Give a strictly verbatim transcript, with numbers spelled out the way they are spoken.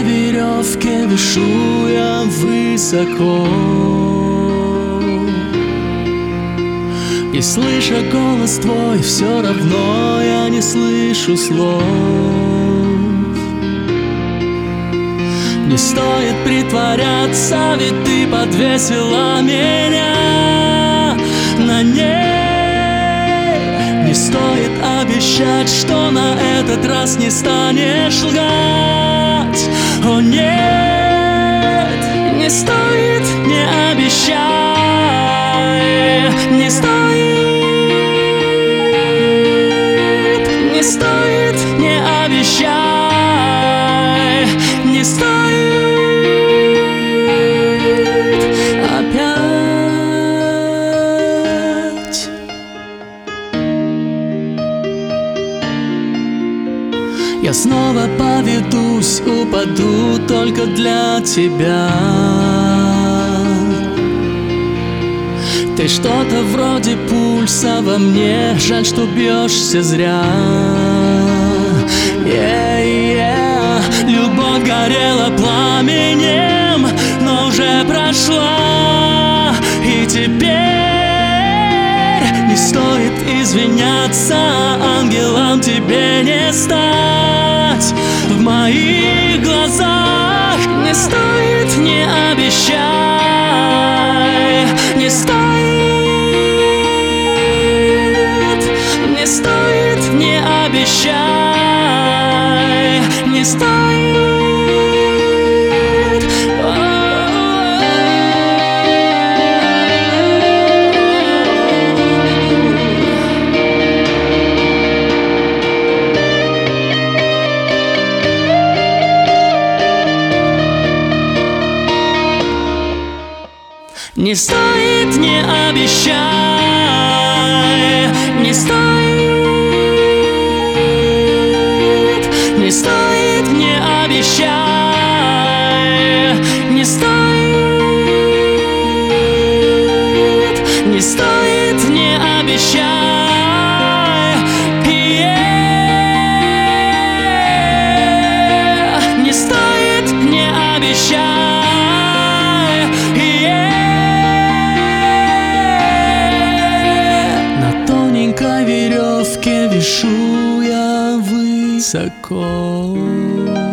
тоненькой веревке вишу я высоко, и, слыша голос твой, все равно я не слышу слов. Не стоит притворяться, ведь ты подвесила меня на ней. Не стоит обещать, что на этот раз не станешь лгать. О нет, не стоит, не обещай. Не стоит, не стоит, не обещай. Не стоит. Я снова поведусь, упаду только для тебя. Ты что-то вроде пульса во мне, жаль, что бьешься зря. Yeah, yeah. Любовь горела пламенем, но уже прошла. И теперь не стоит извиняться, ангелом тебе не стать. В моих глазах не стоит, не обещай. Не стоит, не стоит, не обещай. Не стоит. Не стоит, не обещай. Не стоит, не стоит, не обещай. Не стоит, не стоит, не обещай. Yeah. Не стоит, не обещай. Веревке вишу я высоко.